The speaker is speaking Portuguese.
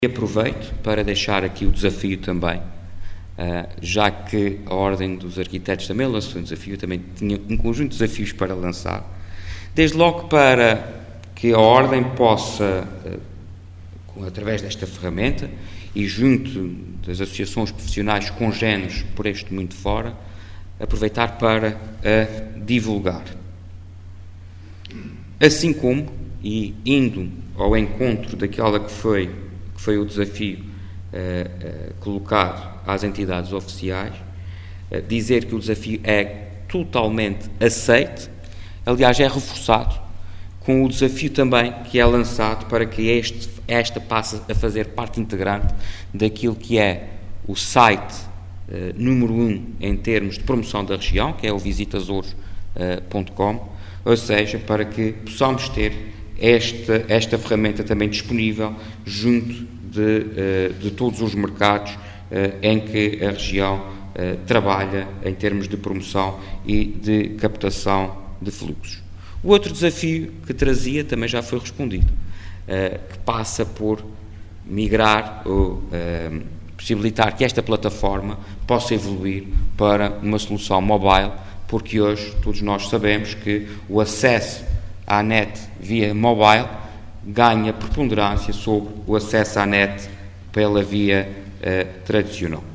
E aproveito para deixar aqui o desafio também, já que a Ordem dos Arquitetos também lançou um desafio, também tinha um conjunto de desafios para lançar, desde logo para que a Ordem possa, através desta ferramenta e junto das associações profissionais congêneres por este mundo fora, aproveitar para divulgar. Assim como, e indo ao encontro daquela que foi o desafio colocado às entidades oficiais, dizer que o desafio é totalmente aceite, aliás é reforçado com o desafio também que é lançado para que esta passe a fazer parte integrante daquilo que é o site número 1 em termos de promoção da região, que é o visitazouros.com, ou seja, para que possamos ter esta ferramenta também disponível junto de todos os mercados em que a região trabalha em termos de promoção e de captação de fluxos. O outro desafio que trazia também já foi respondido, que passa por migrar ou possibilitar que esta plataforma possa evoluir para uma solução mobile, porque hoje todos nós sabemos que o acesso à net via mobile ganha preponderância sobre o acesso à net pela via tradicional.